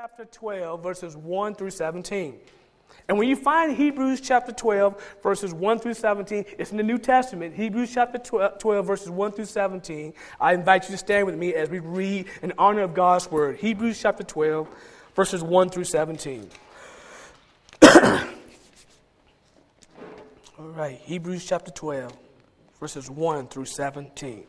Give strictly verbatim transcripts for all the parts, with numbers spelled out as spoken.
chapter twelve, verses one through seventeen. And when you find Hebrews chapter twelve, verses one through seventeen, it's in the New Testament, Hebrews chapter twelve, verses one through seventeen. I invite you to stand with me as we read in honor of God's word. Hebrews chapter twelve, verses one through seventeen. All right, Hebrews chapter twelve, verses one through seventeen.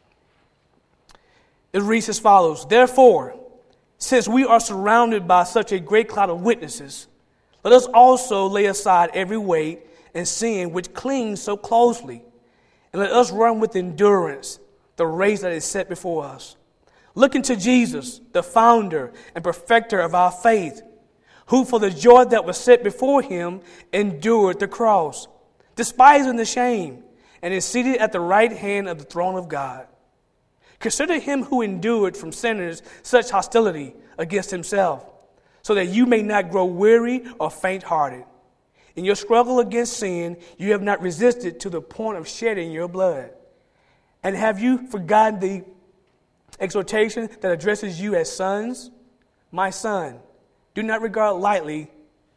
It reads as follows: Therefore, since we are surrounded by such a great cloud of witnesses, let us also lay aside every weight and sin which clings so closely, and let us run with endurance the race that is set before us, looking to Jesus, the founder and perfecter of our faith, who for the joy that was set before him endured the cross, despising the shame, and is seated at the right hand of the throne of God. Consider him who endured from sinners such hostility against himself, so that you may not grow weary or faint-hearted. In your struggle against sin, you have not resisted to the point of shedding your blood. And have you forgotten the exhortation that addresses you as sons? My son, do not regard lightly,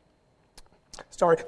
sorry,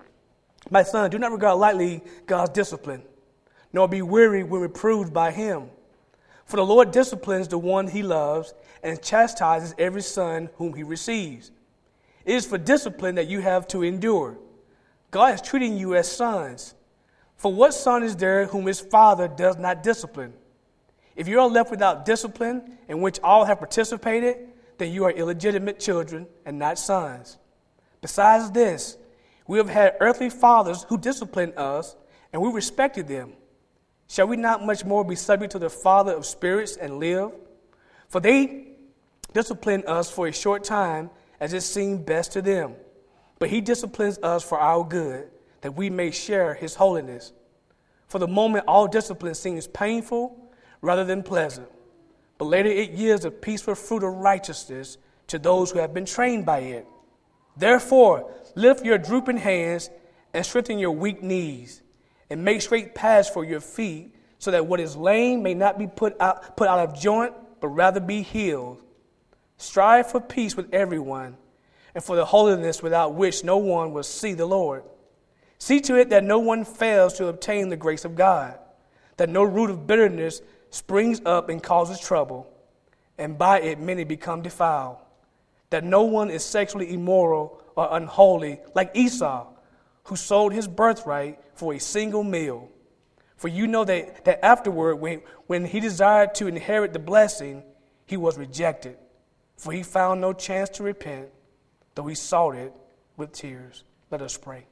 my son, do not regard lightly God's discipline, nor be weary when reproved by him. For the Lord disciplines the one he loves and chastises every son whom he receives. It is for discipline that you have to endure. God is treating you as sons. For what son is there whom his father does not discipline? If you are left without discipline, in which all have participated, then you are illegitimate children and not sons. Besides this, we have had earthly fathers who disciplined us, and we respected them. Shall we not much more be subject to the Father of spirits and live? For they discipline us for a short time, as it seemed best to them. But he disciplines us for our good, that we may share his holiness. For the moment, all discipline seems painful rather than pleasant. But later it yields a peaceful fruit of righteousness to those who have been trained by it. Therefore, lift your drooping hands and strengthen your weak knees, and make straight paths for your feet, so that what is lame may not be put out, put out of joint, but rather be healed. Strive for peace with everyone, and for the holiness without which no one will see the Lord. See to it that no one fails to obtain the grace of God, that no root of bitterness springs up and causes trouble, and by it many become defiled, that no one is sexually immoral or unholy like Esau, who sold his birthright for a single meal. For you know that, that afterward, when, when he desired to inherit the blessing, he was rejected, for he found no chance to repent, though he sought it with tears. Let us pray.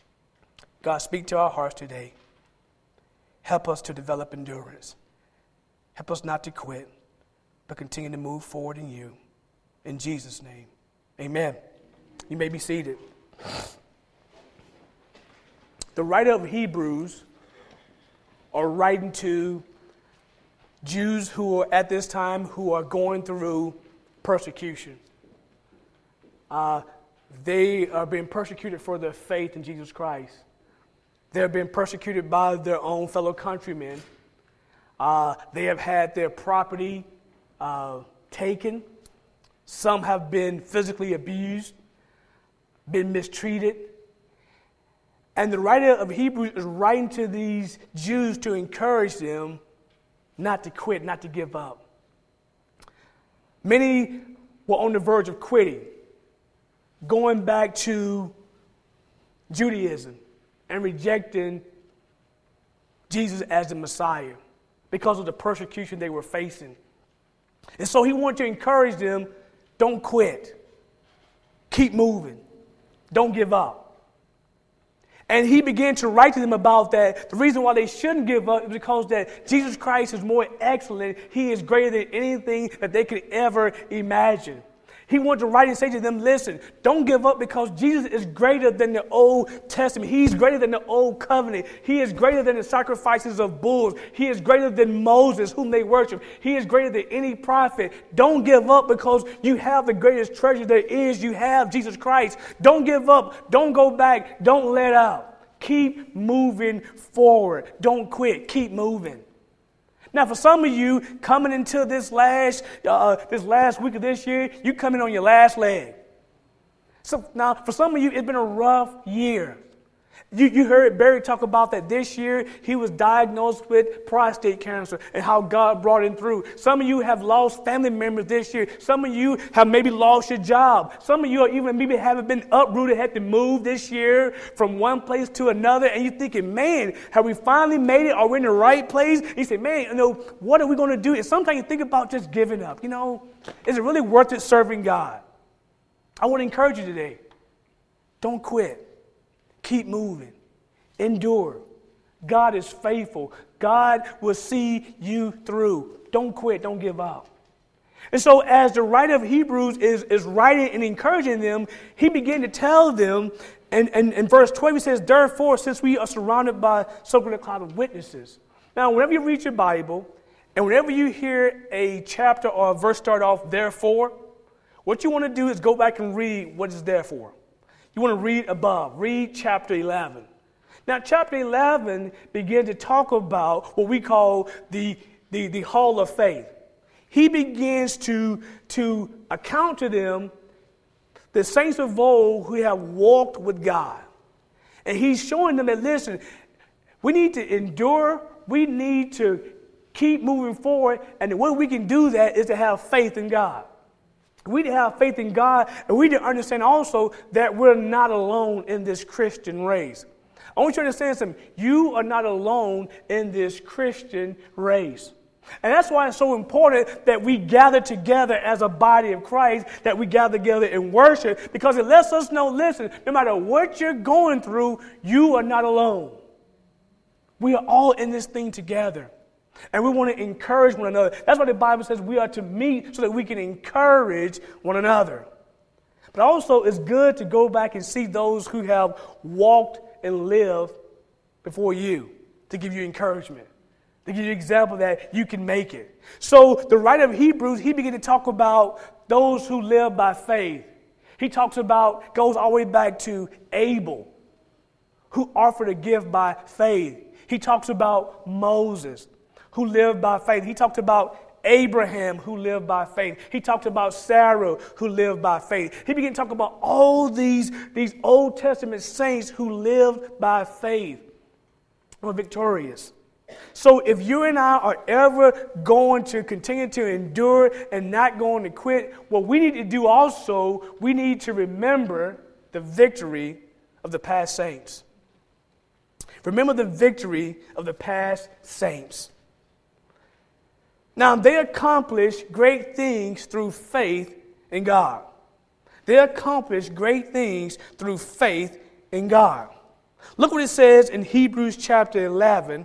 God, speak to our hearts today. Help us to develop endurance. Help us not to quit, but continue to move forward in you. In Jesus' name, amen. You may be seated. The writer of Hebrews are writing to Jews who are at this time who are going through persecution. Uh, they are being persecuted for their faith in Jesus Christ. They're being persecuted by their own fellow countrymen. Uh, they have had their property uh, taken. Some have been physically abused, been mistreated. And the writer of Hebrews is writing to these Jews to encourage them not to quit, not to give up. Many were on the verge of quitting, going back to Judaism and rejecting Jesus as the Messiah because of the persecution they were facing. And so he wanted to encourage them, don't quit. Keep moving. Don't give up. And he began to write to them about that. The reason why they shouldn't give up is because that Jesus Christ is more excellent. He is greater than anything that they could ever imagine. He wanted to write and say to them, listen, don't give up because Jesus is greater than the Old Testament. He's greater than the Old Covenant. He is greater than the sacrifices of bulls. He is greater than Moses, whom they worship. He is greater than any prophet. Don't give up because you have the greatest treasure there is. You have Jesus Christ. Don't give up. Don't go back. Don't let up. Keep moving forward. Don't quit. Keep moving. Now, for some of you, coming into this last uh, this last week of this year, you coming on your last leg. So now, for some of you, it's been a rough year. You, you heard Barry talk about that this year he was diagnosed with prostate cancer and how God brought him through. Some of you have lost family members this year. Some of you have maybe lost your job. Some of you are even maybe haven't been uprooted, had to move this year from one place to another. And you're thinking, man, have we finally made it? Are we in the right place? And you say, man, you know, what are we going to do? And sometimes you think about just giving up. You know, is it really worth it serving God? I want to encourage you today. Don't quit. Keep moving. Endure. God is faithful. God will see you through. Don't quit. Don't give up. And so as the writer of Hebrews is, is writing and encouraging them, he began to tell them, and, and in verse twelve he says, therefore, since we are surrounded by so great a cloud of witnesses. Now, whenever you read your Bible, and whenever you hear a chapter or a verse start off, therefore, what you want to do is go back and read what is there for. You want to read above. Read chapter eleven. Now, chapter eleven begins to talk about what we call the, the, the hall of faith. He begins to, to account to them the saints of old who have walked with God. And he's showing them that, listen, we need to endure. We need to keep moving forward. And the way we can do that is to have faith in God. We need to have faith in God, and we need to understand also that we're not alone in this Christian race. I want you to understand something. You are not alone in this Christian race. And that's why it's so important that we gather together as a body of Christ, that we gather together in worship, because it lets us know, listen, no matter what you're going through, you are not alone. We are all in this thing together. And we want to encourage one another. That's why the Bible says we are to meet so that we can encourage one another. But also it's good to go back and see those who have walked and lived before you, to give you encouragement, to give you an example that you can make it. So the writer of Hebrews, he began to talk about those who live by faith. He talks about, goes all the way back to Abel, who offered a gift by faith. He talks about Moses, who lived by faith. He talked about Abraham, who lived by faith. He talked about Sarah, who lived by faith. He began to talk about all these, these Old Testament saints who lived by faith, were victorious. So if you and I are ever going to continue to endure and not going to quit, what we need to do also, we need to remember the victory of the past saints. Remember the victory of the past saints. Now, they accomplished great things through faith in God. They accomplished great things through faith in God. Look what it says in Hebrews chapter eleven,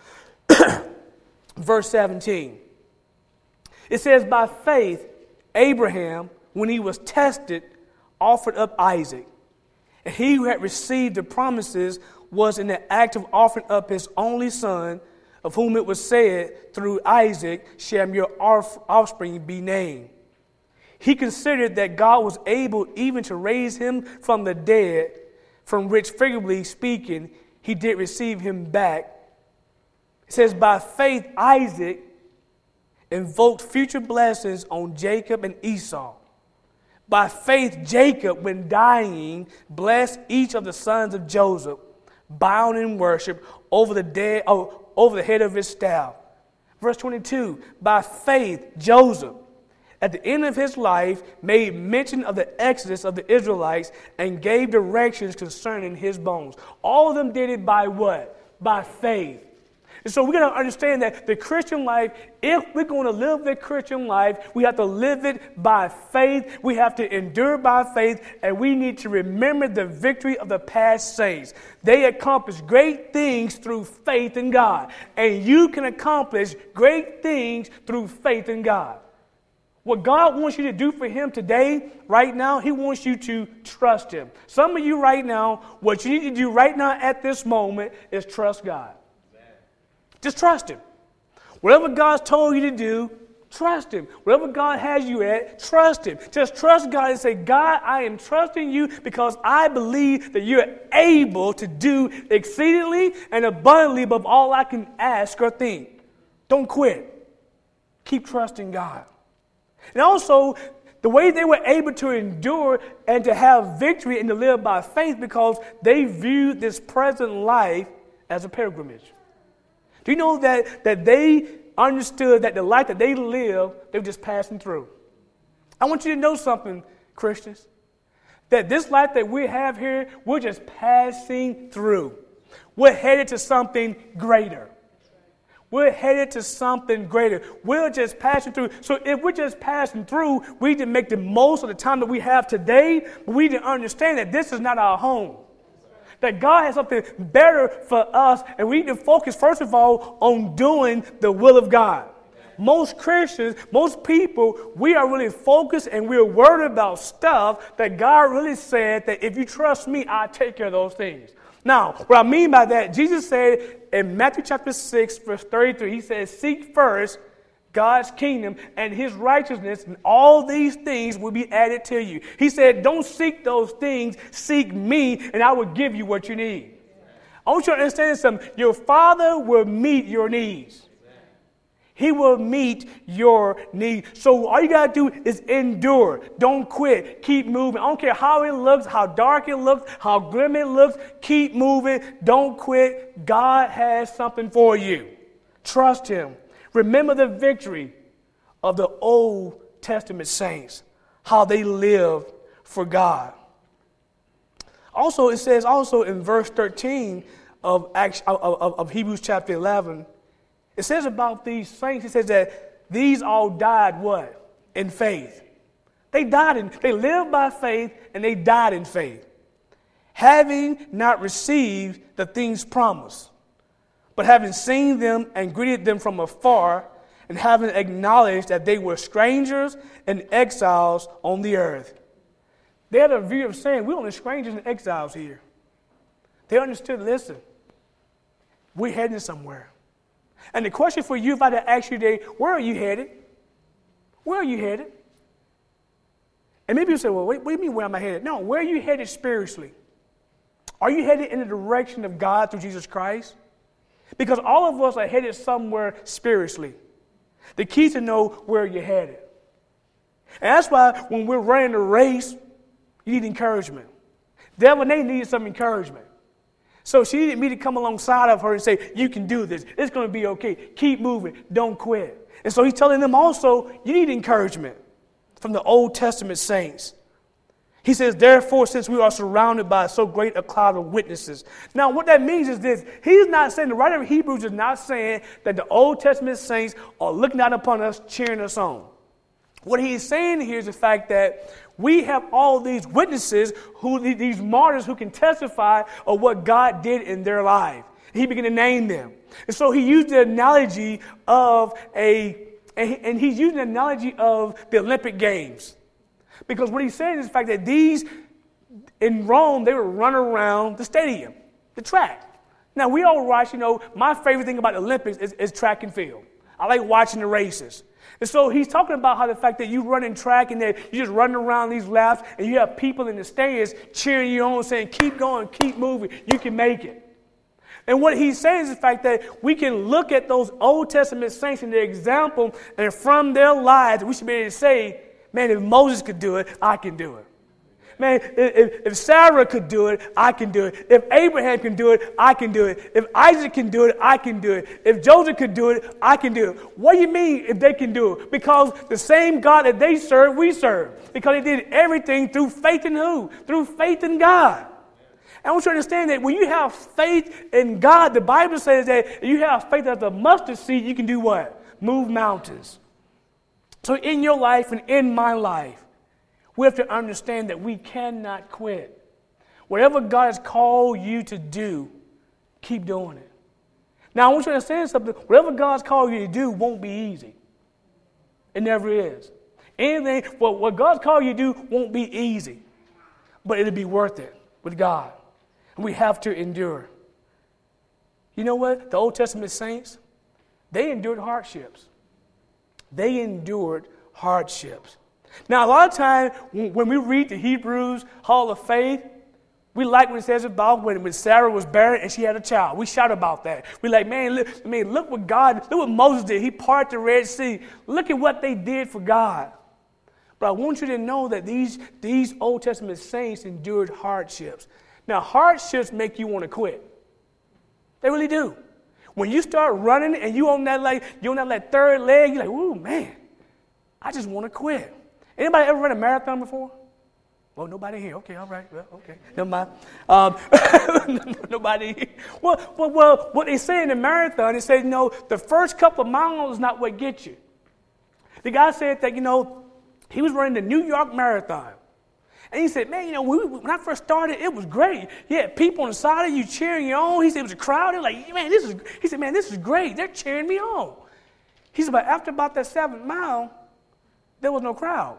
verse seventeen. It says, by faith, Abraham, when he was tested, offered up Isaac. And he who had received the promises was in the act of offering up his only son, of whom it was said, through Isaac shall your offspring be named. He considered that God was able even to raise him from the dead, from which, figuratively speaking, he did receive him back. It says, by faith Isaac invoked future blessings on Jacob and Esau. By faith Jacob, when dying, blessed each of the sons of Joseph, bound in worship over the dead, oh, over the head of his staff. Verse twenty-two, by faith Joseph, at the end of his life, made mention of the exodus of the Israelites and gave directions concerning his bones. All of them did it by what? By faith. And so we're going to understand that the Christian life, if we're going to live the Christian life, we have to live it by faith. We have to endure by faith, and we need to remember the victory of the past saints. They accomplished great things through faith in God, and you can accomplish great things through faith in God. What God wants you to do for him today, right now, he wants you to trust him. Some of you right now, what you need to do right now at this moment is trust God. Just trust him. Whatever God's told you to do, trust him. Whatever God has you at, trust him. Just trust God and say, God, I am trusting you because I believe that you're able to do exceedingly and abundantly above all I can ask or think. Don't quit. Keep trusting God. And also, the way they were able to endure and to have victory and to live by faith because they viewed this present life as a pilgrimage. Do you know that, that they understood that the life that they live, they were just passing through? I want you to know something, Christians, that this life that we have here, we're just passing through. We're headed to something greater. We're headed to something greater. We're just passing through. So if we're just passing through, we need to make the most of the time that we have today. But we need to understand that this is not our home. That God has something better for us. And we need to focus, first of all, on doing the will of God. Most Christians, most people, we are really focused and we're worried about stuff that God really said that if you trust me, I'll take care of those things. Now, what I mean by that, Jesus said in Matthew chapter six, verse thirty-three, he says, seek first God's kingdom and his righteousness, and all these things will be added to you. He said, don't seek those things, seek me, and I will give you what you need. I want you to understand something. Your Father will meet your needs. He will meet your needs. So all you got to do is endure. Don't quit. Keep moving. I don't care how it looks, how dark it looks, how grim it looks. Keep moving. Don't quit. God has something for you. Trust him. Remember the victory of the Old Testament saints, how they lived for God. Also, it says also in verse thirteen of, of, of, of Hebrews chapter eleven, it says about these saints, it says that these all died what? In faith. They died in, they lived by faith and they died in faith. Having not received the things promised, but having seen them and greeted them from afar, and having acknowledged that they were strangers and exiles on the earth. They had a view of saying, we're only strangers and exiles here. They understood, listen, we're heading somewhere. And the question for you, if I had to ask you today, where are you headed? Where are you headed? And maybe you say, well, what do you mean where am I headed? No, where are you headed spiritually? Are you headed in the direction of God through Jesus Christ? Because all of us are headed somewhere spiritually. The key is to know where you're headed. And that's why when we're running a race, you need encouragement. Devonay needed some encouragement. So she needed me to come alongside of her and say, you can do this. It's going to be okay. Keep moving. Don't quit. And so he's telling them also, you need encouragement from the Old Testament saints. He says, therefore, since we are surrounded by so great a cloud of witnesses. Now, what that means is this. He's not saying, the writer of Hebrews is not saying that the Old Testament saints are looking out upon us, cheering us on. What he's saying here is the fact that we have all these witnesses, who these martyrs who can testify of what God did in their life. He began to name them. And so he used the analogy of a, and he's using the analogy of the Olympic Games. Because what he's saying is the fact that these, in Rome, they would run around the stadium, the track. Now, we all watch, you know, my favorite thing about the Olympics is, is track and field. I like watching the races. And so he's talking about how the fact that you run in track and that you just running around these laps and you have people in the stands cheering you on, saying, keep going, keep moving, you can make it. And what he's saying is the fact that we can look at those Old Testament saints and their example, and from their lives, we should be able to say, man, if Moses could do it, I can do it. Man, if, if Sarah could do it, I can do it. If Abraham can do it, I can do it. If Isaac can do it, I can do it. If Joseph could do it, I can do it. What do you mean if they can do it? Because the same God that they serve, we serve. Because they did everything through faith in who? Through faith in God. And I want you to understand that when you have faith in God, the Bible says that if you have faith as a mustard seed, you can do what? Move mountains. So in your life and in my life, we have to understand that we cannot quit. Whatever God has called you to do, keep doing it. Now, I want you to understand something. Whatever God's called you to do won't be easy. It never is. Anything, well, what God's called you to do won't be easy. But it'll be worth it with God. And we have to endure. You know what? The Old Testament saints, they endured hardships. They endured hardships. Now, a lot of times when we read the Hebrews Hall of Faith, We like when it says about when, when Sarah was barren and she had a child. We shout about that. We like, man, look, I mean, look what God, look what Moses did. He parted the Red Sea. Look at what they did for God. But I want you to know that these, these Old Testament saints endured hardships. Now, hardships make you want to quit. They really do. When you start running and you on that like you on that like third leg, you're like, ooh, man, I just want to quit. Anybody ever run a marathon before? Well, nobody here. Okay, all right. Well, okay. Never mind. Um, nobody here. Well, well, well, what they say in the marathon, they say, you know, the first couple of miles is not what gets you. The guy said that, you know, he was running the New York Marathon. And he said, man, you know, when, we, when I first started, it was great. You had people on the side of you cheering you on. He said, it was a crowd. They're like, man, this is, he said, man, this is great. They're cheering me on. He said, but after about that seventh mile, there was no crowd.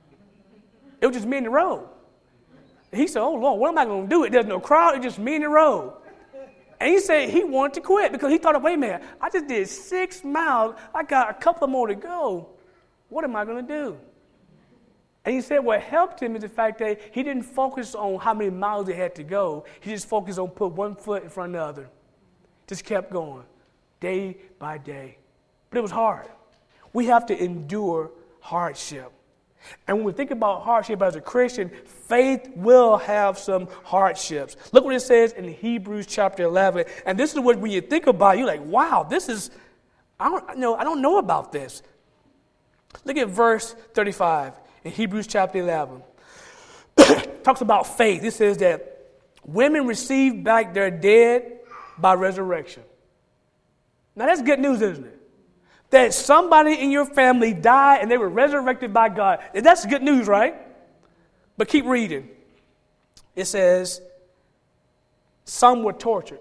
It was just me in the road. He said, oh, Lord, what am I going to do? There's no crowd. It's just me in the road. And he said he wanted to quit because he thought, wait a minute, I just did six miles. I got a couple more to go. What am I going to do? And he said what helped him is the fact that he didn't focus on how many miles he had to go. He just focused on put one foot in front of the other. Just kept going day by day. But it was hard. We have to endure hardship. And when we think about hardship as a Christian, faith will have some hardships. Look what it says in Hebrews chapter eleven. And this is what when you think about it, you're like, wow, this is, I don't, you know, I don't know about this. Look at verse thirty-five in Hebrews chapter eleven. Talks about faith. It says that women receive back their dead by resurrection. Now that's good news, isn't it? That somebody in your family died and they were resurrected by God. That's good news, right? But keep reading. It says, some were tortured,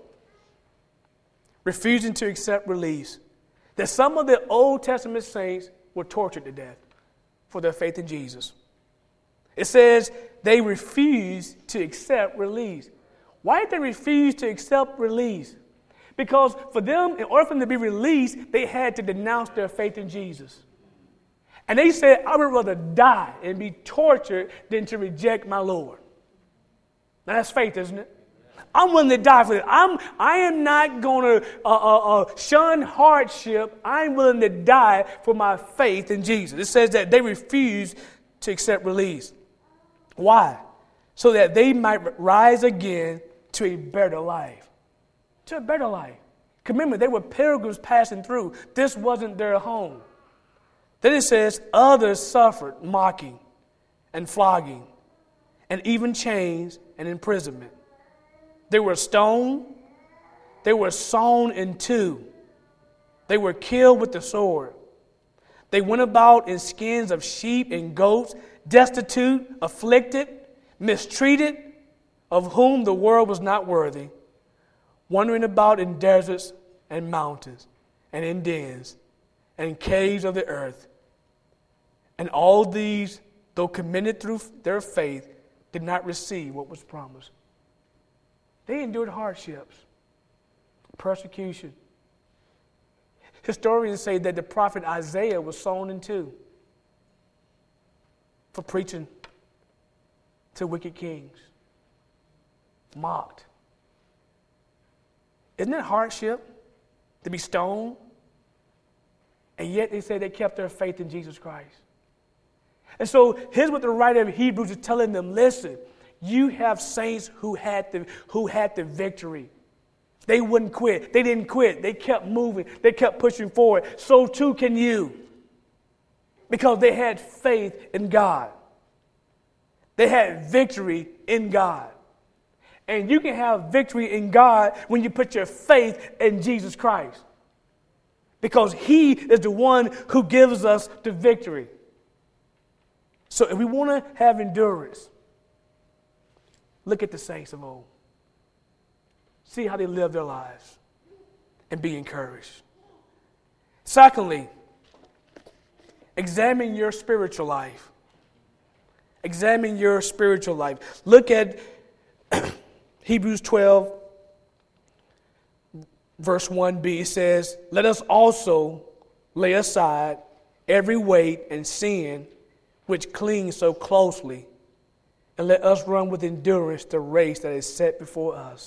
refusing to accept release. That some of the Old Testament saints were tortured to death for their faith in Jesus. It says they refused to accept release. Why did they refuse to accept release? Because for them, in order for them to be released, they had to denounce their faith in Jesus. And they said, I would rather die and be tortured than to reject my Lord. Now that's faith, isn't it? I'm willing to die for it. I'm, I am not going to uh, uh, uh, shun hardship. I'm willing to die for my faith in Jesus. It says that they refused to accept release. Why? So that they might rise again to a better life. To a better life. Remember, they were pilgrims passing through. This wasn't their home. Then it says, others suffered mocking and flogging and even chains and imprisonment. They were stoned. They were sawn in two. They were killed with the sword. They went about in skins of sheep and goats, destitute, afflicted, mistreated, of whom the world was not worthy, wandering about in deserts and mountains and in dens and in caves of the earth. And all these, though commended through their faith, did not receive what was promised. They endured hardships, persecution. Historians say that the prophet Isaiah was sawn in two for preaching to wicked kings, mocked. Isn't it hardship to be stoned? And yet they say they kept their faith in Jesus Christ. And so here's what the writer of Hebrews is telling them. Listen, you have saints who had the, who had the victory. They wouldn't quit. They didn't quit. They kept moving. They kept pushing forward. So too can you. Because they had faith in God. They had victory in God. And you can have victory in God when you put your faith in Jesus Christ. Because He is the one who gives us the victory. So if we want to have endurance, look at the saints of old. See how they live their lives and be encouraged. Secondly, examine your spiritual life. Examine your spiritual life. Look at Hebrews twelve, verse one b. It says, let us also lay aside every weight and sin which clings so closely, and let us run with endurance the race that is set before us.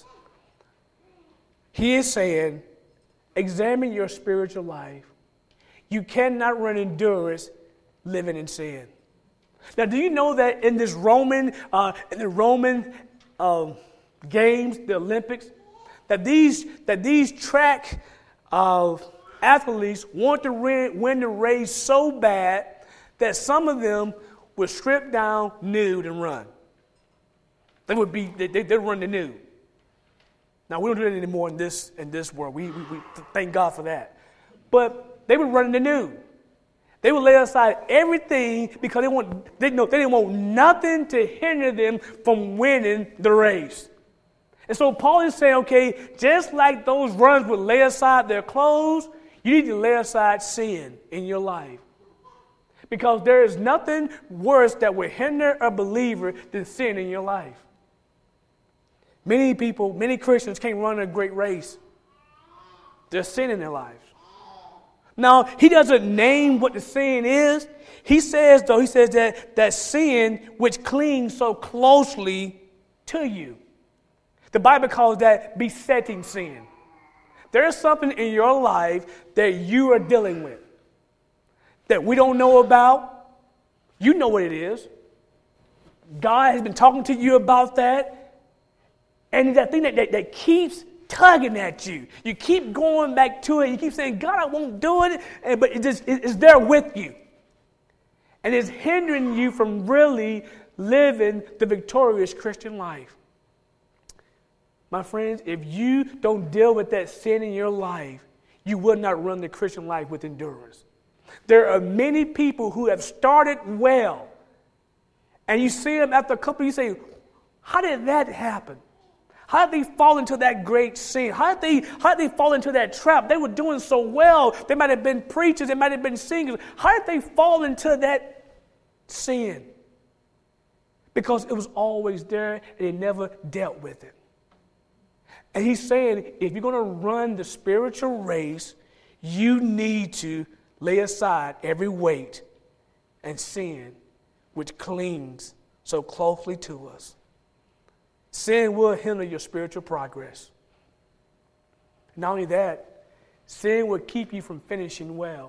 He is saying, examine your spiritual life. You cannot run endurance living in sin. Now, do you know that in this Roman, uh, in the Roman um, games, the Olympics, that these that these track uh, athletes want to win, win the race so bad that some of them would strip down nude and run. They would be they they run the nude. Now we don't do that anymore in this in this world. We, we we thank God for that. But they would run the nude. They would lay aside everything because they want they know they didn't want nothing to hinder them from winning the race. And so Paul is saying, okay, just like those runners would lay aside their clothes, you need to lay aside sin in your life. Because there is nothing worse that will hinder a believer than sin in your life. Many people, many Christians can't run a great race. There's sin in their lives. Now, he doesn't name what the sin is. He says, though, he says that that sin which clings so closely to you. The Bible calls that besetting sin. There is something in your life that you are dealing with that we don't know about. You know what it is. God has been talking to you about that. And that thing that, that, that keeps tugging at you. You keep going back to it. You keep saying, God, I won't do it. And, but it just, it, it's there with you. And it's hindering you from really living the victorious Christian life. My friends, if you don't deal with that sin in your life, you will not run the Christian life with endurance. There are many people who have started well. And you see them after a couple, you say, how did that happen? How did they fall into that great sin? How did they, how did they fall into that trap? They were doing so well. They might have been preachers. They might have been singers. How did they fall into that sin? Because it was always there and they never dealt with it. And he's saying, if you're going to run the spiritual race, you need to lay aside every weight and sin which clings so closely to us. Sin will hinder your spiritual progress. Not only that, sin will keep you from finishing well.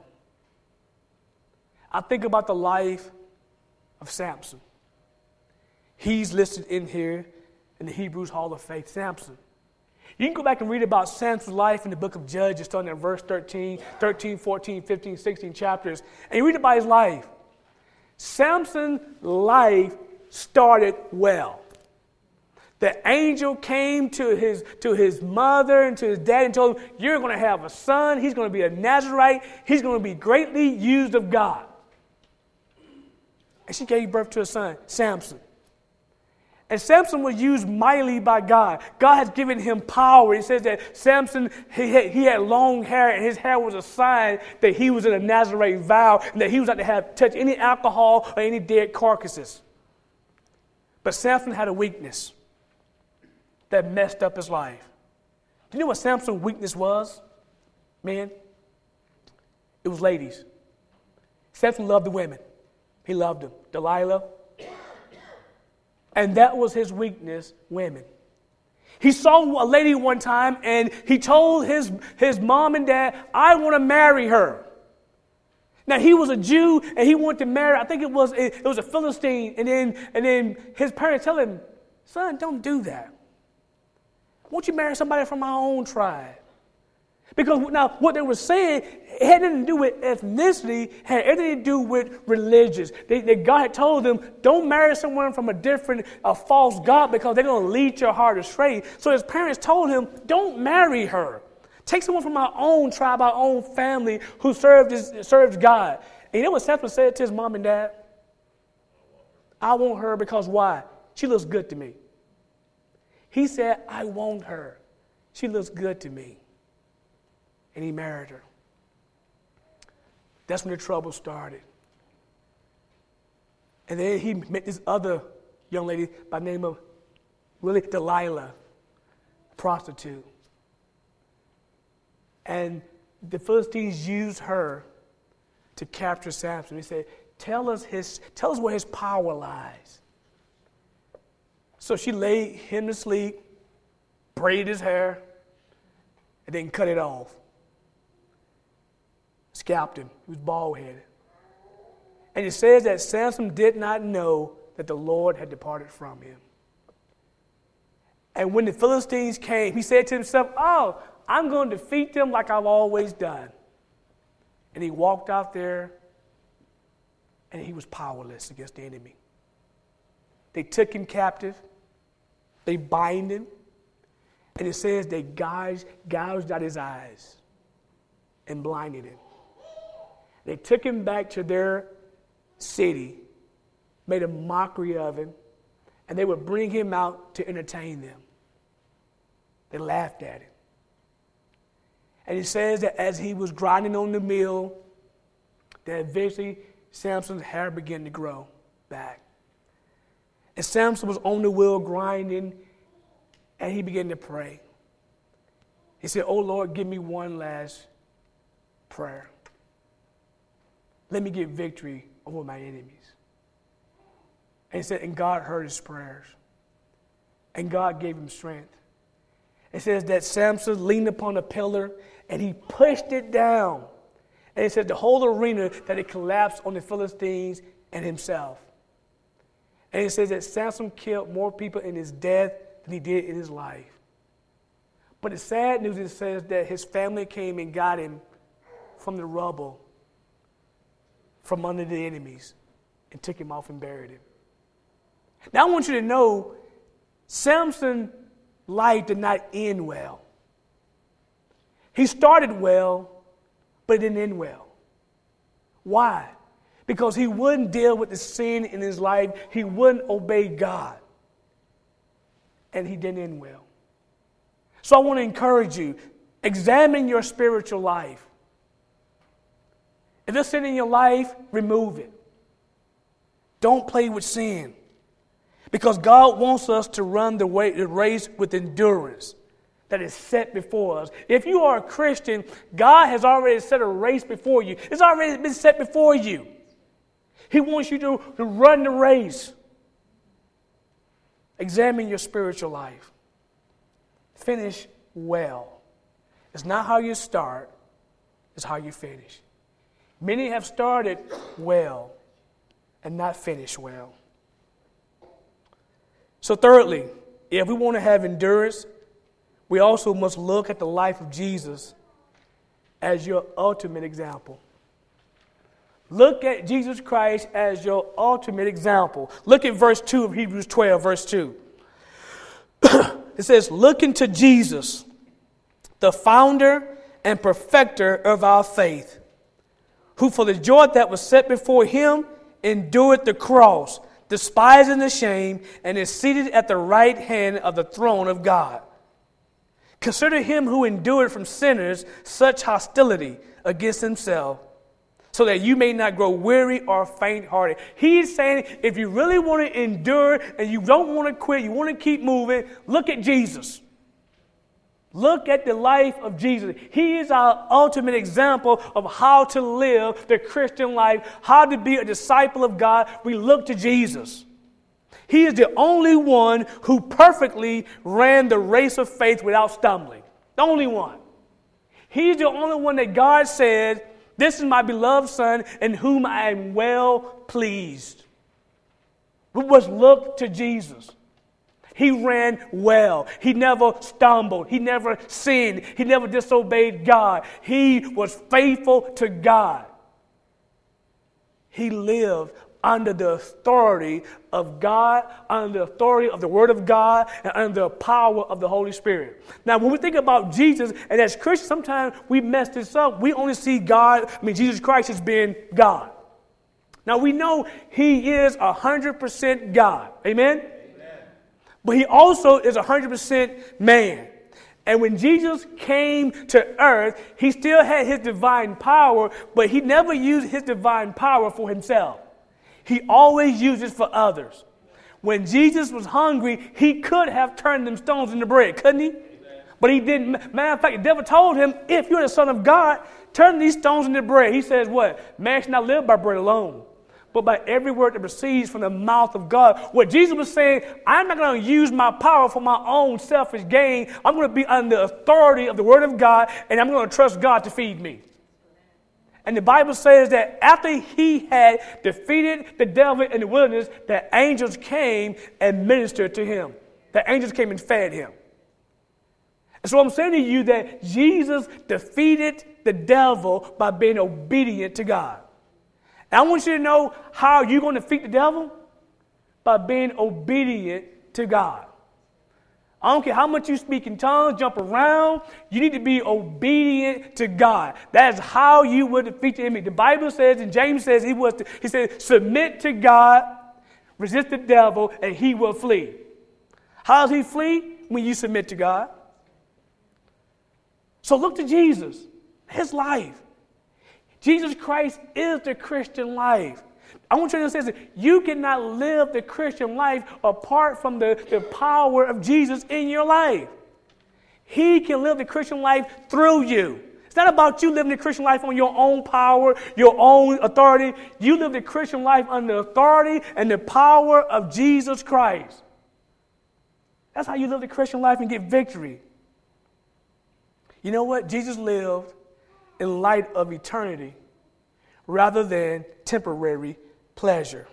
I think about the life of Samson. He's listed in here in the Hebrews Hall of Faith, Samson. You can go back and read about Samson's life in the book of Judges, starting at verse thirteen, thirteen, fourteen, fifteen, sixteen chapters, and you read about his life. Samson's life started well. The angel came to his, to his mother and to his dad and told him, you're going to have a son. He's going to be a Nazarite. He's going to be greatly used of God. And she gave birth to a son, Samson. And Samson was used mightily by God. God has given him power. He says that Samson, he had, he had long hair, and his hair was a sign that he was in a Nazarite vow and that he was not to have touch any alcohol or any dead carcasses. But Samson had a weakness that messed up his life. Do you know what Samson's weakness was? Man, it was ladies. Samson loved the women. He loved them. Delilah. And that was his weakness, women. He saw a lady one time and he told his, his mom and dad, I want to marry her. Now he was a Jew and he wanted to marry, I think it was it was a Philistine, and then and then his parents tell him, son, don't do that. Won't you marry somebody from our own tribe? Because now what they were saying, it had nothing to do with ethnicity, had everything to do with religious. They, they, God had told them, don't marry someone from a different, a false god, because they're going to lead your heart astray. So his parents told him, don't marry her. Take someone from our own tribe, our own family, who served his, serves God. And you know what Samson said to his mom and dad? I want her because why? She looks good to me. He said, I want her. She looks good to me. And he married her. That's when the trouble started. And then he met this other young lady by the name of really Delilah, prostitute. And the Philistines used her to capture Samson. He said, tell us his, tell us where his power lies. So she laid him to sleep, braided his hair, and then cut it off. Scalped him. He was bald-headed. And it says that Samson did not know that the Lord had departed from him. And when the Philistines came, he said to himself, oh, I'm going to defeat them like I've always done. And he walked out there, and he was powerless against the enemy. They took him captive. They bind him. And it says they gouged, gouged out his eyes and blinded him. They took him back to their city, made a mockery of him, and they would bring him out to entertain them. They laughed at him. And it says that as he was grinding on the mill, that eventually Samson's hair began to grow back. And Samson was on the wheel grinding, and he began to pray. He said, oh, Lord, give me one last prayer. Let me get victory over my enemies. And he said, and God heard his prayers. And God gave him strength. It says that Samson leaned upon a pillar, and he pushed it down. And it says the whole arena that it collapsed on the Philistines and himself. And it says that Samson killed more people in his death than he did in his life. But the sad news, it says that his family came and got him from the rubble, from under the enemies, and took him off and buried him. Now I want you to know, Samson's life did not end well. He started well, but it didn't end well. Why? Because he wouldn't deal with the sin in his life. He wouldn't obey God. And he didn't end well. So I want to encourage you, examine your spiritual life. If there's sin in your life, remove it. Don't play with sin. Because God wants us to run the, way, the race with endurance that is set before us. If you are a Christian, God has already set a race before you. It's already been set before you. He wants you to, to run the race. Examine your spiritual life. Finish well. It's not how you start, it's how you finish. Many have started well and not finished well. So thirdly, if we want to have endurance, we also must look at the life of Jesus as your ultimate example. Look at Jesus Christ as your ultimate example. Look at verse two of Hebrews twelve, verse two. It says, look into Jesus, the founder and perfecter of our faith, who for the joy that was set before him endured the cross, despising the shame, and is seated at the right hand of the throne of God. Consider him who endured from sinners such hostility against himself, so that you may not grow weary or faint-hearted. He's saying if you really want to endure and you don't want to quit, you want to keep moving, look at Jesus. Look at the life of Jesus. He is our ultimate example of how to live the Christian life, how to be a disciple of God. We look to Jesus. He is the only one who perfectly ran the race of faith without stumbling. The only one. He's the only one that God said, this is my beloved Son in whom I am well pleased. We must look to Jesus. He ran well. He never stumbled. He never sinned. He never disobeyed God. He was faithful to God. He lived under the authority of God, under the authority of the Word of God, and under the power of the Holy Spirit. Now, when we think about Jesus, and as Christians, sometimes we mess this up. We only see God, I mean, Jesus Christ as being God. Now, we know He is one hundred percent God. Amen? Amen. But He also is one hundred percent man. And when Jesus came to earth, He still had His divine power, but He never used His divine power for Himself. He always uses for others. When Jesus was hungry, He could have turned them stones into bread, couldn't He? Amen. But He didn't. Matter of fact, the devil told Him, if you're the Son of God, turn these stones into bread. He says what? Man should not live by bread alone, but by every word that proceeds from the mouth of God. What Jesus was saying, I'm not going to use my power for my own selfish gain. I'm going to be under the authority of the word of God, and I'm going to trust God to feed me. And the Bible says that after he had defeated the devil in the wilderness, the angels came and ministered to him. The angels came and fed him. And so I'm saying to you that Jesus defeated the devil by being obedient to God. And I want you to know how you're going to defeat the devil? By being obedient to God. I don't care how much you speak in tongues, jump around. You need to be obedient to God. That is how you will defeat the enemy. The Bible says, and James says, he was. To, he said, submit to God, resist the devil, and he will flee. How does he flee? When you submit to God. So look to Jesus, his life. Jesus Christ is the Christian life. I want you to understand that you cannot live the Christian life apart from the, the power of Jesus in your life. He can live the Christian life through you. It's not about you living the Christian life on your own power, your own authority. You live the Christian life under the authority and the power of Jesus Christ. That's how you live the Christian life and get victory. You know what? Jesus lived in light of eternity rather than temporary pleasure.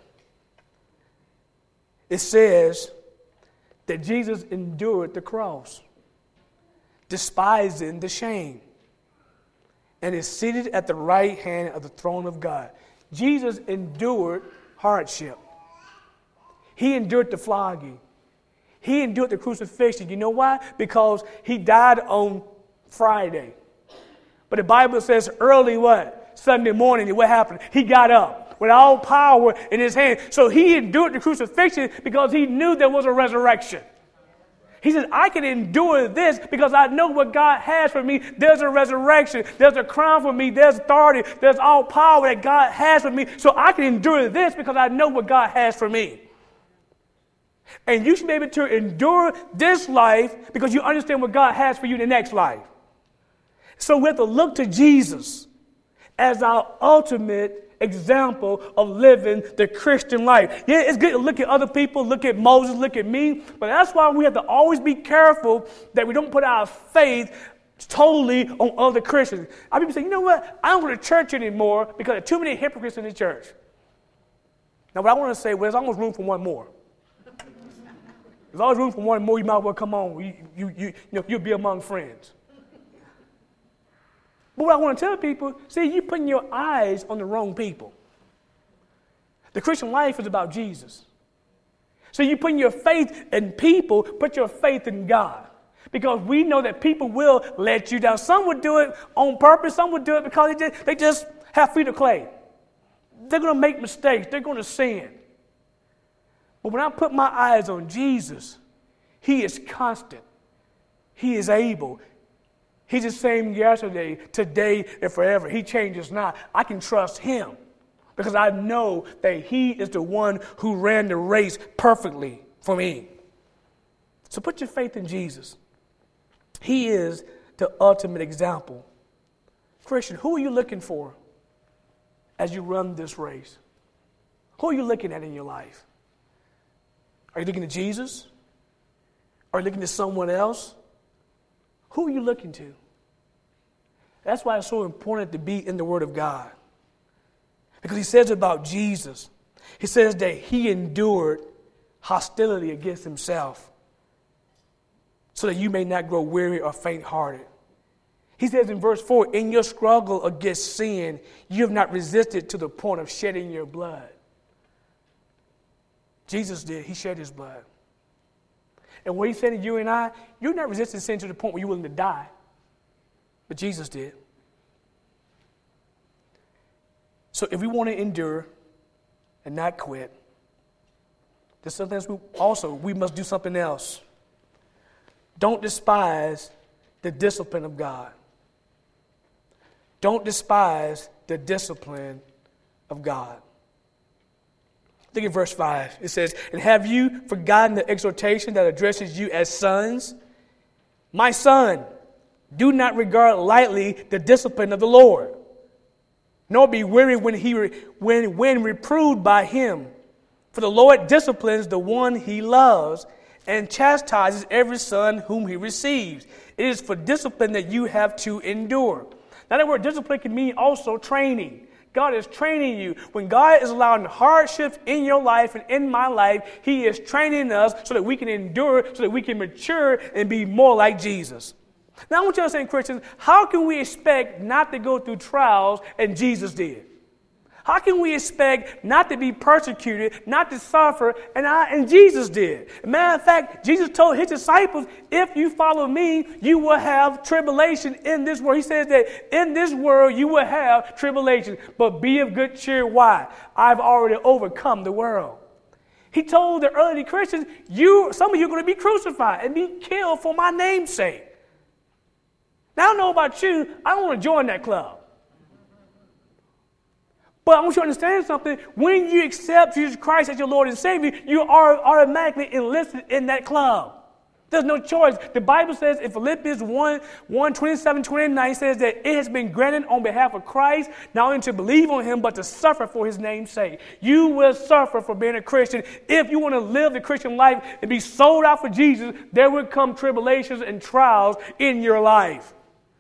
It says that Jesus endured the cross, despising the shame, and is seated at the right hand of the throne of God. Jesus endured hardship. He endured the flogging. He endured the crucifixion. You know why? Because he died on Friday. But the Bible says early what? Sunday morning, what happened? He got up with all power in his hand. So he endured the crucifixion because he knew there was a resurrection. He said, I can endure this because I know what God has for me. There's a resurrection. There's a crown for me. There's authority. There's all power that God has for me. So I can endure this because I know what God has for me. And you should be able to endure this life because you understand what God has for you in the next life. So we have to look to Jesus as our ultimate example of living the Christian life. Yeah, it's good to look at other people, look at Moses, look at me, but that's why we have to always be careful that we don't put our faith totally on other Christians. I people say, you know what? I don't go to church anymore because there are too many hypocrites in the church. Now, what I want to say, well, there's almost room for one more. There's always room for one more. You might as well come on. You, you, you, you know, you'll be among friends. But what I want to tell people, see, you're putting your eyes on the wrong people. The Christian life is about Jesus. So you're putting your faith in people, put your faith in God. Because we know that people will let you down. Some would do it on purpose. Some would do it because they just, they just have feet of clay. They're going to make mistakes. They're going to sin. But when I put my eyes on Jesus, he is constant. He is able. He's the same yesterday, today, and forever. He changes not. I can trust him because I know that he is the one who ran the race perfectly for me. So put your faith in Jesus. He is the ultimate example. Christian, who are you looking for as you run this race? Who are you looking at in your life? Are you looking to Jesus? Are you looking to someone else? Who are you looking to? That's why it's so important to be in the Word of God. Because he says about Jesus, he says that he endured hostility against himself so that you may not grow weary or faint-hearted. He says in verse four, in your struggle against sin, you have not resisted to the point of shedding your blood. Jesus did. He shed his blood. And what he said to you and I, you're not resisting sin to the point where you're willing to die. But Jesus did. So if we want to endure and not quit, there's something else we also, we must do something else. Don't despise the discipline of God. Don't despise the discipline of God. Look at verse five. It says, and have you forgotten the exhortation that addresses you as sons? My son, do not regard lightly the discipline of the Lord, nor be weary when he re, when when reproved by him. For the Lord disciplines the one he loves, and chastises every son whom he receives. It is for discipline that you have to endure. Now, that word discipline can mean also training. God is training you. When God is allowing hardships in your life and in my life, he is training us so that we can endure, so that we can mature and be more like Jesus. Now, I want you to understand, Christians, how can we expect not to go through trials and Jesus did? How can we expect not to be persecuted, not to suffer, and, I, and Jesus did? As a matter of fact, Jesus told his disciples, if you follow me, you will have tribulation in this world. He says that in this world you will have tribulation, but be of good cheer. Why? I've already overcome the world. He told the early Christians, you, some of you are going to be crucified and be killed for my name's sake. Now, I don't know about you, I don't want to join that club. But I want you to understand something. When you accept Jesus Christ as your Lord and Savior, you are automatically enlisted in that club. There's no choice. The Bible says in Philippians one, one, twenty-seven, twenty-nine, says that it has been granted on behalf of Christ, not only to believe on him, but to suffer for his name's sake. You will suffer for being a Christian. If you want to live the Christian life and be sold out for Jesus, there will come tribulations and trials in your life.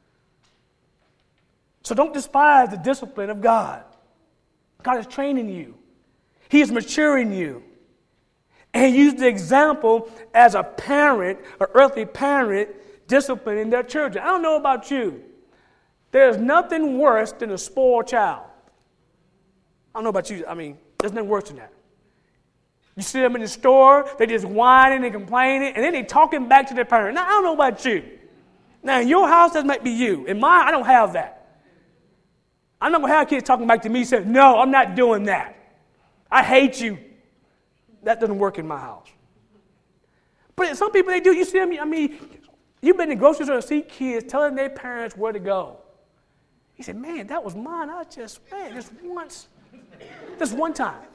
So don't despise the discipline of God. God is training you. He is maturing you. And he used the example as a parent, an earthly parent, disciplining their children. I don't know about you. There's nothing worse than a spoiled child. I don't know about you. I mean, there's nothing worse than that. You see them in the store, they're just whining and complaining, and then they're talking back to their parent. Now, I don't know about you. Now, in your house, that might be you. In mine, I don't have that. I'm not going to have kids talking back to me saying, no, I'm not doing that. I hate you. That doesn't work in my house. But some people, they do. You see them, I mean, you've been in the grocery store and see kids telling their parents where to go. He said, man, that was mine. I just, man, just once. Just one time.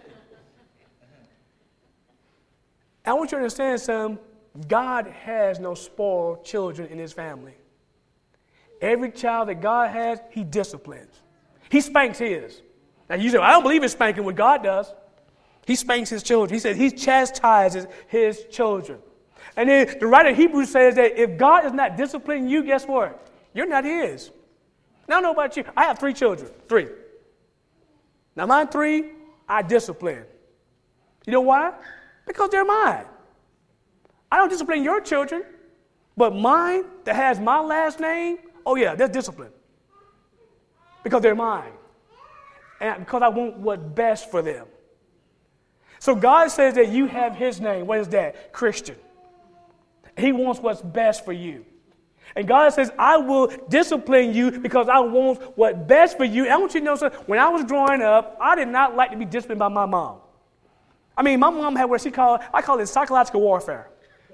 I want you to understand something. God has no spoiled children in his family. Every child that God has, he disciplines. He spanks his. Now you say, well, I don't believe in spanking what God does. He spanks his children. He says he chastises his children. And then the writer of Hebrews says that if God is not disciplining you, guess what? You're not his. Now, I don't know about you. I have three children. Three. Now, my three, I discipline. You know why? Because they're mine. I don't discipline your children, but mine that has my last name, oh, yeah, that's discipline. Because they're mine. And because I want what's best for them. So God says that you have his name. What is that? Christian. He wants what's best for you. And God says, I will discipline you because I want what's best for you. And I want you to know, sir, when I was growing up, I did not like to be disciplined by my mom. I mean, my mom had what she called, I call it psychological warfare.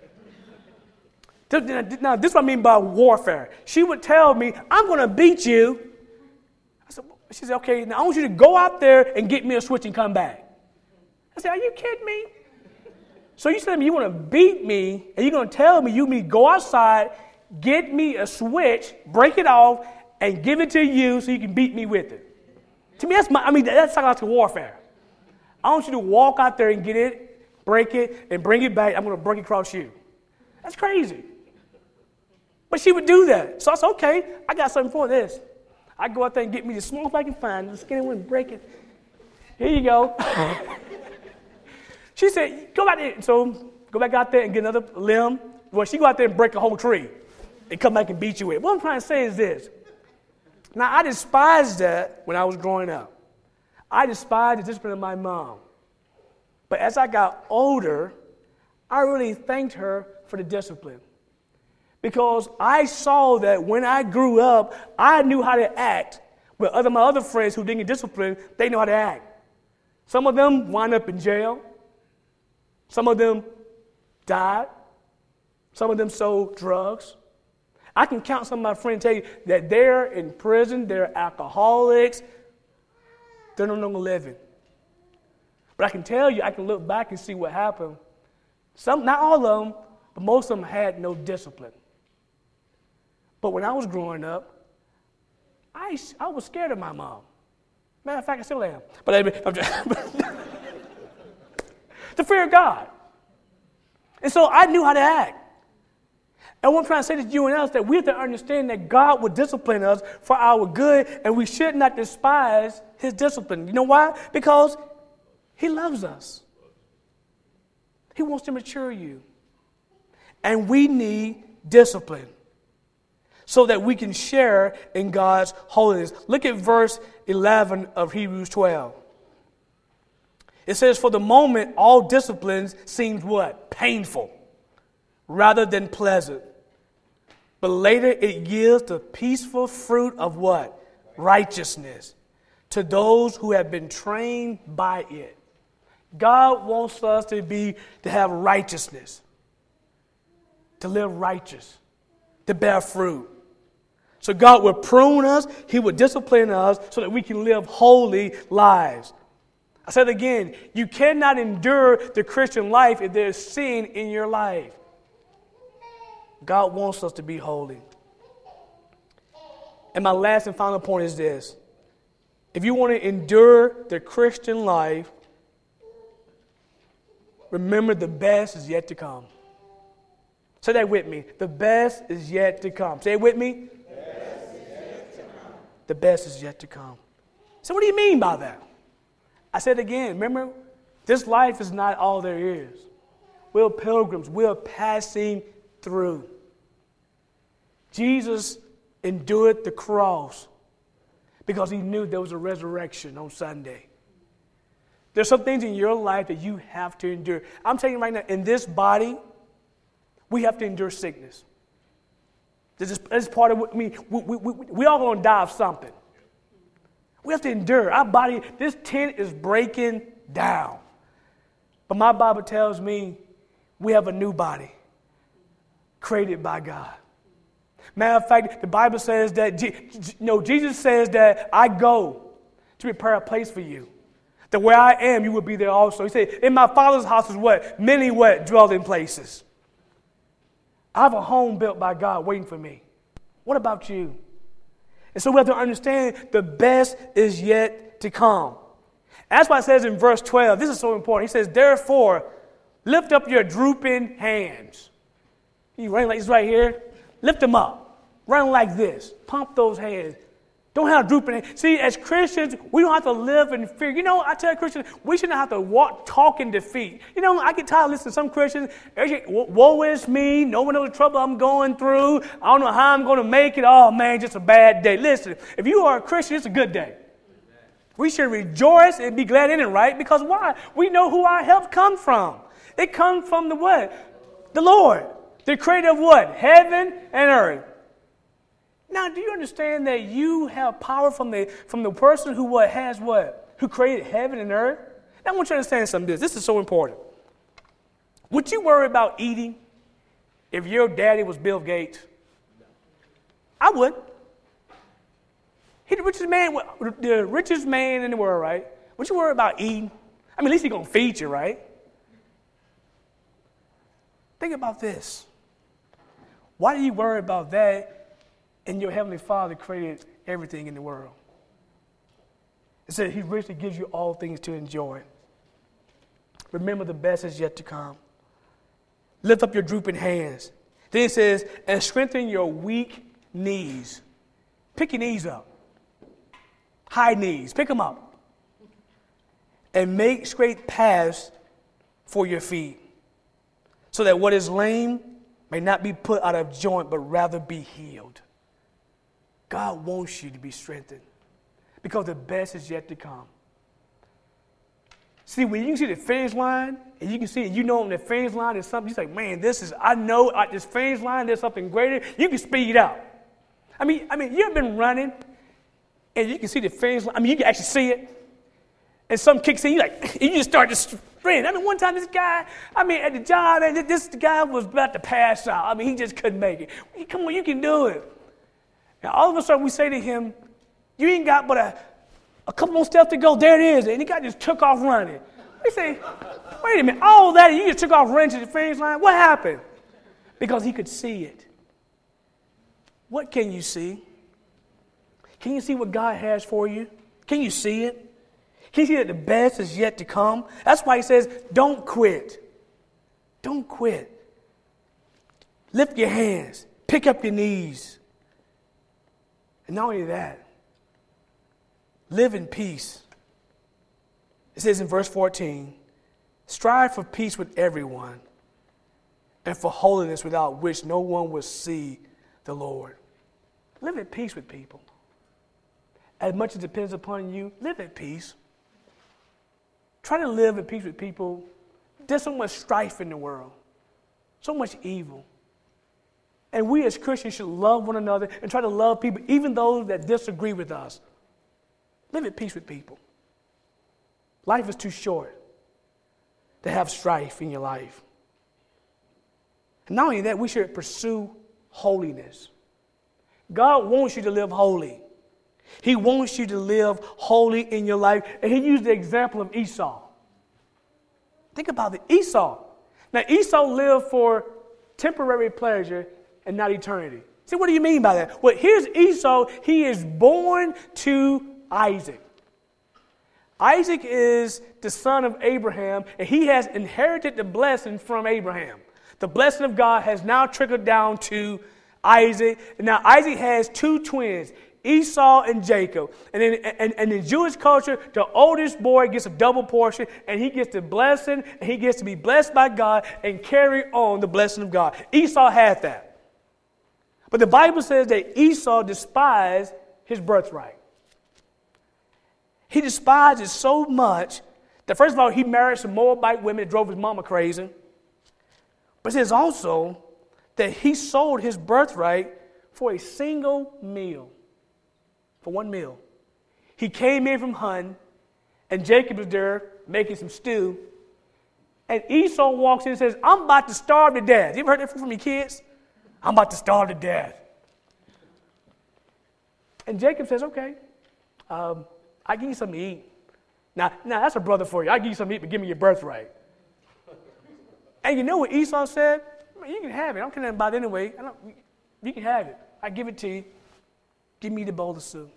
Now, this is what I mean by warfare. She would tell me, I'm going to beat you. I said, she said, okay, now I want you to go out there and get me a switch and come back. I said, are you kidding me? So you telling me you want to beat me, and you're going to tell me you need to go outside, get me a switch, break it off, and give it to you so you can beat me with it. To me, that's my, I mean, that's psychological warfare. I want you to walk out there and get it, break it, and bring it back. I'm going to break it across you. That's crazy. But she would do that. So I said, okay, I got something for this. I go out there and get me the smallest I can find, the skinny one, and break it. Here you go. She said, go back there. So go back out there and get another limb. Well, she go out there and break a whole tree and come back and beat you with it. What I'm trying to say is this. Now, I despised that when I was growing up. I despised the discipline of my mom. But as I got older, I really thanked her for the discipline. Because I saw that when I grew up, I knew how to act. But other my other friends who didn't get disciplined, they know how to act. Some of them wind up in jail. Some of them died. Some of them sold drugs. I can count some of my friends tell you that they're in prison, they're alcoholics, they're no longer living. But I can tell you, I can look back and see what happened. Some, not all of them, but most of them had no discipline. But when I was growing up, I, I was scared of my mom. Matter of fact, I still am. But I, I'm just, the fear of God. And so I knew how to act. And what I'm trying to say to you and us, that we have to understand that God will discipline us for our good, and we should not despise his discipline. You know why? Because he loves us. He wants to mature you. And we need discipline so that we can share in God's holiness. Look at verse eleven of Hebrews twelve. It says, for the moment, all disciplines seems what? Painful, rather than pleasant. But later it yields the peaceful fruit of what? Righteousness to those who have been trained by it. God wants us to be, to have righteousness, to live righteous, to bear fruit. So God will prune us, he will discipline us so that we can live holy lives. I said again, you cannot endure the Christian life if there's sin in your life. God wants us to be holy. And my last and final point is this. If you want to endure the Christian life, remember the best is yet to come. Say that with me. The best is yet to come. Say it with me. The best is yet to come. The best is yet to come. So what do you mean by that? I said again, remember, this life is not all there is. We're pilgrims. We're passing through. Jesus endured the cross because he knew there was a resurrection on Sunday. There's some things in your life that you have to endure. I'm telling you right now, in this body, we have to endure sickness. This is, this is part of what I mean. We, we, we, we all going to die of something. We have to endure. Our body, this tent is breaking down. But my Bible tells me we have a new body created by God. Matter of fact, the Bible says that, no, Jesus says that I go to prepare a place for you. That where I am, you will be there also. He said, in my Father's house is what? Many what? Dwelling places. I have a home built by God waiting for me. What about you? And so we have to understand the best is yet to come. That's why it says in verse twelve, this is so important. He says, therefore, lift up your drooping hands. You running like this right here? Lift them up. Run like this. Pump those hands. Don't have drooping hands. See, as Christians, we don't have to live in fear. You know, I tell Christians, we shouldn't have to walk, talk in defeat. You know, I get tired of listening to some Christians. Woe is me. No one knows the trouble I'm going through. I don't know how I'm going to make it. Oh, man, just a bad day. Listen, if you are a Christian, it's a good day. We should rejoice and be glad in it, right? Because why? We know who our help comes from. It comes from the what? The Lord. The creator of what? Heaven and earth. Now, do you understand that you have power from the from the person who what has what? Who created heaven and earth? Now, I want you to understand something. This. This is so important. Would you worry about eating if your daddy was Bill Gates? I would. He's the richest man, the richest man in the world, right? Would you worry about eating? I mean, at least he's going to feed you, right? Think about this. Why do you worry about that? And your Heavenly Father created everything in the world. It said he richly gives you all things to enjoy. Remember, the best is yet to come. Lift up your drooping hands. Then it says, and strengthen your weak knees. Pick your knees up. High knees. Pick them up. And make straight paths for your feet, so that what is lame may not be put out of joint, but rather be healed. God wants you to be strengthened because the best is yet to come. See, when you can see the finish line, and you can see, you know on the finish line there's something, you're like, man, this is, I know at this finish line there's something greater. You can speed up. I mean, I mean, you've been running, and you can see the finish line. I mean, you can actually see it. And some kicks in, you like, you just start to sprint. I mean, one time this guy, I mean, at the job, and this guy was about to pass out. I mean, he just couldn't make it. Come on, you can do it. And all of a sudden we say to him, you ain't got but a, a couple more steps to go. There it is. And the guy just took off running. We say, wait a minute, all that, you just took off running to the finish line? What happened? Because he could see it. What can you see? Can you see what God has for you? Can you see it? Can you see that the best is yet to come? That's why he says, don't quit. Don't quit. Lift your hands. Pick up your knees. And not only that, live in peace. It says in verse fourteen, strive for peace with everyone and for holiness without which no one will see the Lord. Live at peace with people. As much as it depends upon you, live at peace. Try to live at peace with people. There's so much strife in the world, so much evil. And we as Christians should love one another and try to love people, even those that disagree with us. Live at peace with people. Life is too short to have strife in your life. And not only that, we should pursue holiness. God wants you to live holy. He wants you to live holy in your life. And he used the example of Esau. Think about it, Esau. Now, Esau lived for temporary pleasure and not eternity. See, what do you mean by that? Well, here's Esau. He is born to Isaac. Isaac is the son of Abraham, and he has inherited the blessing from Abraham. The blessing of God has now trickled down to Isaac. And now Isaac has two twins, Esau and Jacob. And in, and, and in Jewish culture, the oldest boy gets a double portion, and he gets the blessing, and he gets to be blessed by God and carry on the blessing of God. Esau had that. But the Bible says that Esau despised his birthright. He despised it so much that, first of all, he married some Moabite women that drove his mama crazy. But it says also that he sold his birthright for a single meal, for one meal. He came in from hunting, and Jacob was there making some stew. And Esau walks in and says, I'm about to starve to death. You ever heard that from your kids? I'm about to starve to death. And Jacob says, okay, um, I'll give you something to eat. Now, now, that's a brother for you. I'll give you something to eat, but give me your birthright. And you know what Esau said? I mean, you can have it. I don't care nothing about it anyway. I don't, you can have it. I give it to you. Give me the bowl of soup.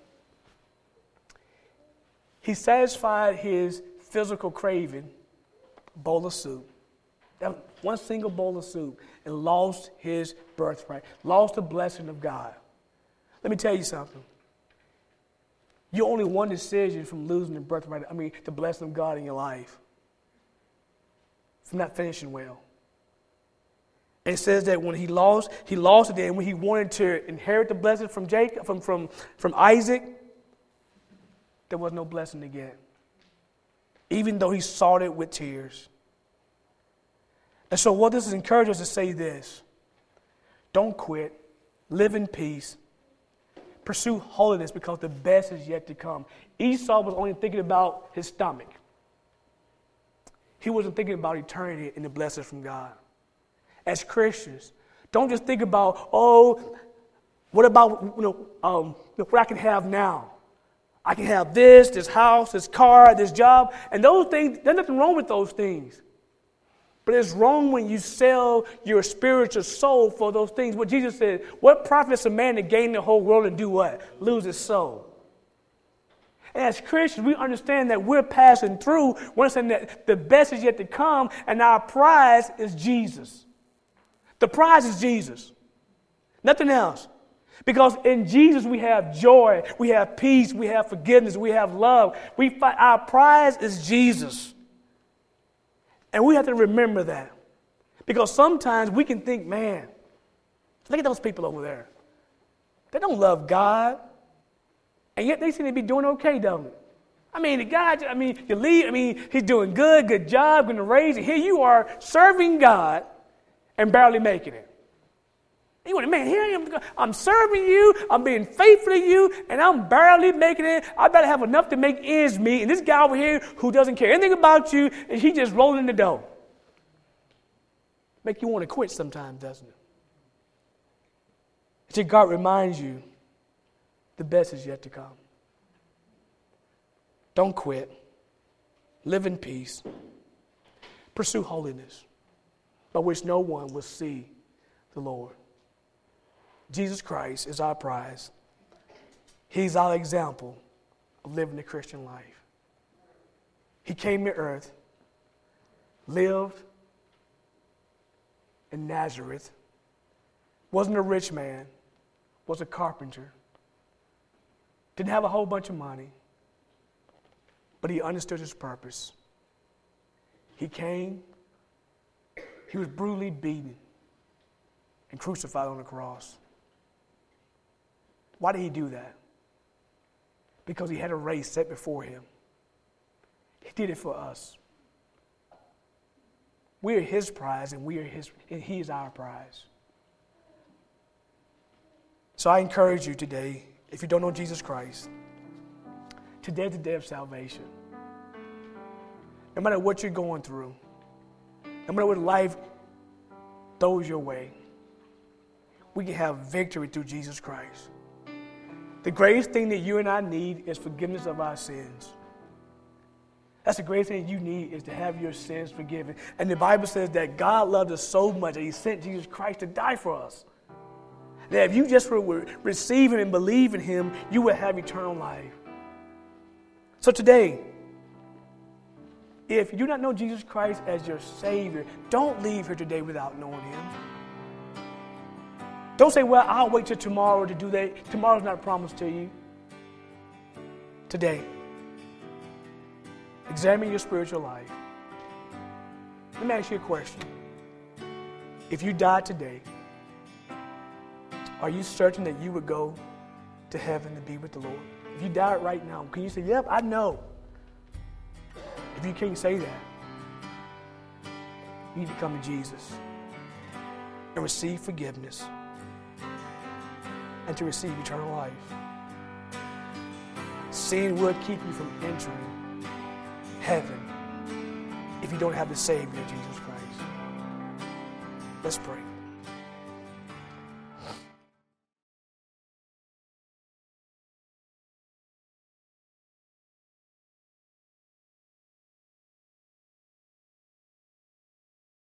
He satisfied his physical craving, bowl of soup. That was one single bowl of soup, and lost his birthright, lost the blessing of God. Let me tell you something. You're only one decision from losing the birthright, I mean, the blessing of God in your life, from not finishing well. And it says that when he lost, he lost it, and when he wanted to inherit the blessing from Jacob, from, from, from Isaac, there was no blessing again, even though he sought it with tears. And so what this is encouraging us to say this: don't quit, live in peace, pursue holiness, because the best is yet to come. Esau was only thinking about his stomach. He wasn't thinking about eternity and the blessings from God. As Christians, don't just think about, oh, what about you know um, what I can have now? I can have this, this house, this car, this job, and those things. There's nothing wrong with those things. But it's wrong when you sell your spiritual soul for those things. What Jesus said, what profits a man to gain the whole world and do what? Lose his soul. And as Christians, we understand that we're passing through. We understand that the best is yet to come, and our prize is Jesus. The prize is Jesus. Nothing else. Because in Jesus we have joy, we have peace, we have forgiveness, we have love. We fight, our prize is Jesus. And we have to remember that. Because sometimes we can think, man, look at those people over there. They don't love God. And yet they seem to be doing okay, don't they? I mean, the guy, I mean, you lead, I mean, he's doing good, good job, going to raise it. Here you are serving God and barely making it. You want, man, here I am. I'm serving you. I'm being faithful to you, and I'm barely making it. I better have enough to make ends meet. And this guy over here who doesn't care anything about you, and he just rolling the dough. Make you want to quit sometimes, doesn't it? See, God reminds you the best is yet to come. Don't quit. Live in peace. Pursue holiness, by which no one will see the Lord. Jesus Christ is our prize. He's our example of living the Christian life. He came to earth, lived in Nazareth, wasn't a rich man, was a carpenter, didn't have a whole bunch of money, but he understood his purpose. He came, he was brutally beaten and crucified on the cross. Why did he do that? Because he had a race set before him. He did it for us. We are his prize, and we are his, and he is our prize. So I encourage you today, if you don't know Jesus Christ, today is the day of salvation. No matter what you're going through, no matter what life throws your way, we can have victory through Jesus Christ. The greatest thing that you and I need is forgiveness of our sins. That's the greatest thing you need, is to have your sins forgiven. And the Bible says that God loved us so much that he sent Jesus Christ to die for us. That if you just were receive him and believe in him, you will have eternal life. So today, if you do not know Jesus Christ as your Savior, don't leave here today without knowing him. Don't say, well, I'll wait till tomorrow to do that. Tomorrow's not promised to you. Today, examine your spiritual life. Let me ask you a question. If you died today, are you certain that you would go to heaven to be with the Lord? If you died right now, can you say, yep, I know? If you can't say that, you need to come to Jesus and receive forgiveness and to receive eternal life. Sin will keep you from entering heaven if you don't have the Savior, Jesus Christ. Let's pray.